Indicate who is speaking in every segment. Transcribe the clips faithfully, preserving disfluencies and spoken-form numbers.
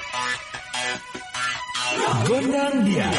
Speaker 1: Gondang dia.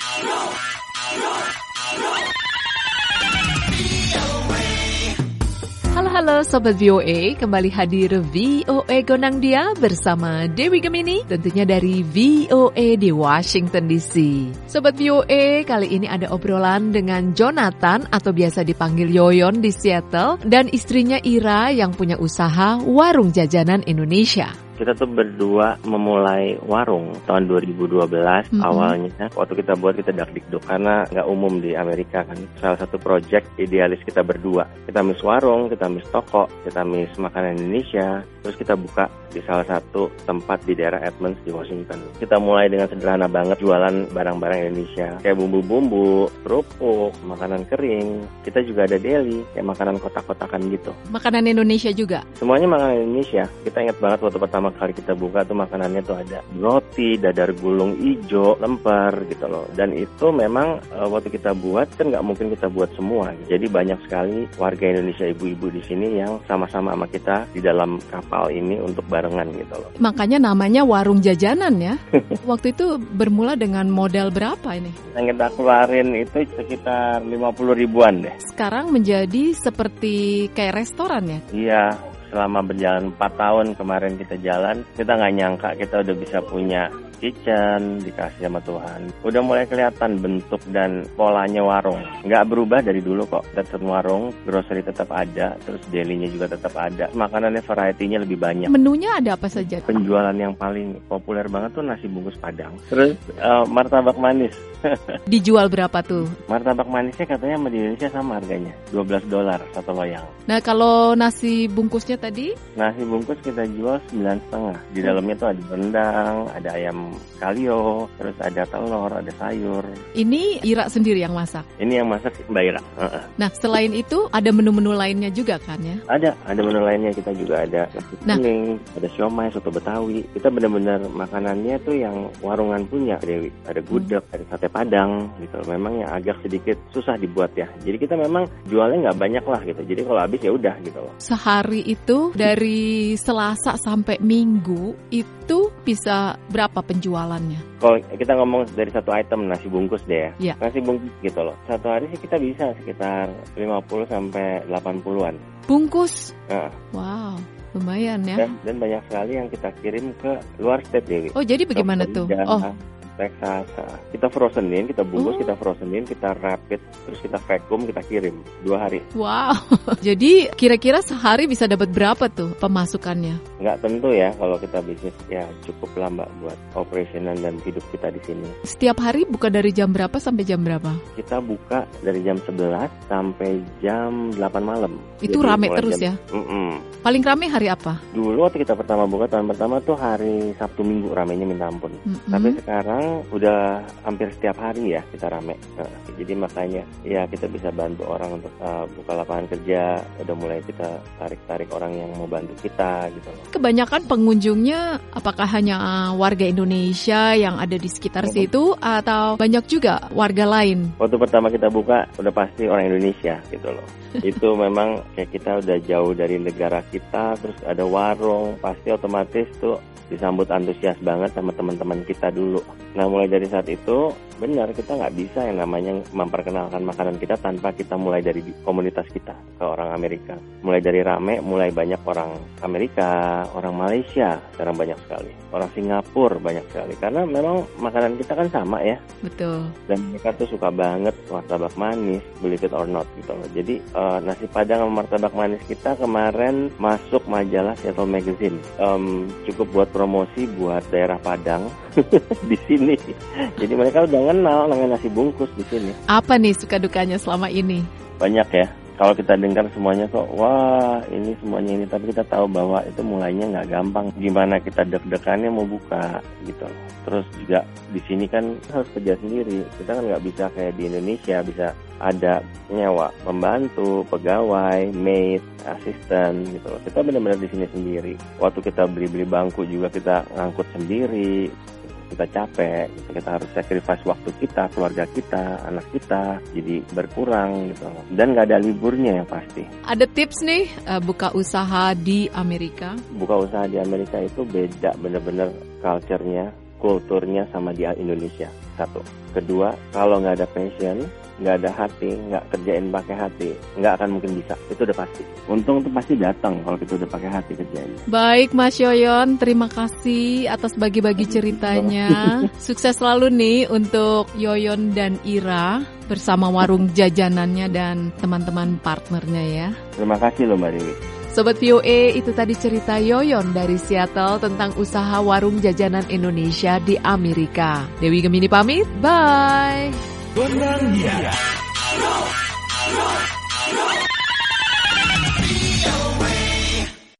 Speaker 2: Halo Sobat V O A, kembali hadir V O A Gondang Dia bersama Dewi Gemini, tentunya dari V O A di Washington D C. Sobat V O A, kali ini ada obrolan dengan Jonathan atau biasa dipanggil Yoyon di Seattle dan istrinya Ira yang punya usaha warung jajanan Indonesia.
Speaker 3: Kita tuh berdua memulai warung tahun dua ribu dua belas. Mm-hmm. Awalnya waktu kita buat kita dak-dikduk karena nggak umum di Amerika kan. Salah satu project idealis kita berdua. Kita miss warung, kita miss toko, kita miss makanan Indonesia. Terus kita buka di salah satu tempat di daerah Edmonds di Washington. Kita mulai dengan sederhana banget jualan barang-barang Indonesia. Kayak bumbu-bumbu, kerupuk, makanan kering. Kita juga ada deli, kayak makanan kotak-kotakan gitu.
Speaker 2: Makanan Indonesia juga?
Speaker 3: Semuanya makanan Indonesia. Kita ingat banget waktu pertama kali kita buka tuh makanannya tuh ada roti, dadar gulung ijo, lemper gitu loh. Dan itu memang e, waktu kita buat kan nggak mungkin kita buat semua. Jadi banyak sekali warga Indonesia, ibu-ibu di sini yang sama-sama sama kita di dalam kapal ini untuk barengan gitu loh.
Speaker 2: Makanya namanya warung jajanan ya. Waktu itu bermula dengan modal berapa ini?
Speaker 3: Yang kita keluarin itu sekitar lima puluh ribuan deh.
Speaker 2: Sekarang menjadi seperti kayak restoran ya?
Speaker 3: Iya. Selama berjalan empat tahun kemarin kita jalan, kita nggak nyangka kita udah bisa punya kitchen, dikasih sama Tuhan. Udah mulai kelihatan bentuk dan polanya warung. Nggak berubah dari dulu kok. Tetap warung, grocery tetap ada, terus delinya juga tetap ada. Makanannya variety-nya lebih banyak.
Speaker 2: Menunya ada apa saja?
Speaker 3: Penjualan yang paling populer banget tuh nasi bungkus Padang. Terus uh, martabak manis.
Speaker 2: Dijual berapa tuh?
Speaker 3: Martabak manisnya katanya di Indonesia sama harganya, dua belas dolar satu loyang.
Speaker 2: Nah kalau nasi bungkusnya tadi?
Speaker 3: Nasi bungkus kita jual sembilan setengah. Di dalamnya tuh ada rendang, ada ayam kalio, terus ada telur, ada sayur.
Speaker 2: Ini Ira sendiri yang masak?
Speaker 3: Ini yang masak Mbak Ira. Uh-uh.
Speaker 2: Nah selain itu ada menu-menu lainnya juga kan ya?
Speaker 3: Ada, ada menu lainnya. Kita juga ada nasi kuning, nah. Ada siomay, soto Betawi. Kita benar-benar makanannya tuh yang warungan punya, Dewi. Ada gudeg, hmm. ada sate Padang gitu. Memang yang agak sedikit susah dibuat ya. Jadi kita memang jualnya nggak banyak lah gitu. Jadi kalau habis ya udah gitu loh.
Speaker 2: Sehari itu dari Selasa sampai Minggu itu bisa berapa penjualannya?
Speaker 3: Kalau kita ngomong dari satu item nasi bungkus deh ya.
Speaker 2: Ya.
Speaker 3: Nasi bungkus gitu loh. Satu hari sih kita bisa sekitar lima puluh sampai delapan puluhan.
Speaker 2: Bungkus?
Speaker 3: Nah.
Speaker 2: Wow. Lumayan ya.
Speaker 3: Dan, dan banyak sekali yang kita kirim ke luar state, Dewi.
Speaker 2: Oh jadi bagaimana tuh? Oh.
Speaker 3: Texas, kita frozenin, kita bungkus, oh. kita frozenin, kita rapid, terus kita vacuum, kita kirim dua hari.
Speaker 2: Wow, jadi kira-kira sehari bisa dapat berapa tuh pemasukannya?
Speaker 3: Nggak tentu ya, kalau kita bisnis ya cukup lah Mbak buat operasional dan hidup kita di sini.
Speaker 2: Setiap hari buka dari jam berapa sampai jam berapa?
Speaker 3: Kita buka dari jam sebelas sampai jam delapan malam.
Speaker 2: Itu jadi rame terus jam, ya? Mm-mm. Paling rame hari apa?
Speaker 3: Dulu waktu kita pertama buka tahun pertama tuh hari Sabtu Minggu ramenya minta ampun. Mm-hmm. Tapi sekarang udah hampir setiap hari ya kita rame. Nah, jadi makanya ya kita bisa bantu orang untuk uh, buka lapangan kerja. Udah mulai kita tarik-tarik orang yang mau bantu kita gitu loh.
Speaker 2: Kebanyakan pengunjungnya apakah hanya warga Indonesia yang ada di sekitar hmm. situ atau banyak juga warga lain?
Speaker 3: Waktu pertama kita buka udah pasti orang Indonesia gitu loh. Itu memang kayak kita udah jauh dari negara kita, terus ada warung, pasti otomatis tuh disambut antusias banget sama teman-teman kita dulu. Nah mulai dari saat itu benar kita nggak bisa yang namanya memperkenalkan makanan kita tanpa kita mulai dari komunitas kita ke orang Amerika. Mulai dari rame, mulai banyak orang Amerika, orang Malaysia, sekarang banyak sekali. Orang Singapura banyak sekali. Karena memang makanan kita kan sama ya.
Speaker 2: Betul.
Speaker 3: Dan mereka tuh suka banget martabak manis, believe it or not gitu loh. Jadi uh, nasi Padang sama martabak manis kita kemarin masuk majalah Seattle Magazine. Um, cukup buat promosi buat daerah Padang di sini. Jadi mereka udah kenal namanya nasi bungkus di sini.
Speaker 2: Apa nih suka dukanya selama ini?
Speaker 3: Banyak ya. Kalau kita dengar semuanya kok, wah ini semuanya ini. Tapi kita tahu bahwa itu mulainya nggak gampang. Gimana kita deg-degannya mau buka gitu. Terus juga di sini kan harus kerja sendiri. Kita kan nggak bisa kayak di Indonesia bisa ada nyewa pembantu, pegawai, maid, asisten gitu. Kita benar-benar di sini sendiri. Waktu kita beli-beli bangku juga kita ngangkut sendiri. Kita capek, kita harus sacrifice waktu kita, keluarga kita, anak kita, jadi berkurang gitu. Dan nggak ada liburnya yang pasti.
Speaker 2: Ada tips nih uh, buka usaha di Amerika?
Speaker 3: Buka usaha di Amerika itu beda, bener-bener culture-nya, kulturnya sama di Indonesia. Satu. Kedua, kalau nggak ada passion, nggak ada hati, nggak kerjain pakai hati, nggak akan mungkin bisa. Itu udah pasti. Untung tuh pasti datang kalau kita udah pakai hati kerjain.
Speaker 2: Baik Mas Yoyon, terima kasih atas bagi-bagi ceritanya. Sukses selalu nih untuk Yoyon dan Ira bersama warung jajanannya dan teman-teman partnernya ya.
Speaker 3: Terima kasih loh Mbak Dewi.
Speaker 2: Sobat V O A, itu tadi cerita Yoyon dari Seattle tentang usaha warung jajanan Indonesia di Amerika. Dewi Gemini pamit, bye!
Speaker 1: Gondang Dia.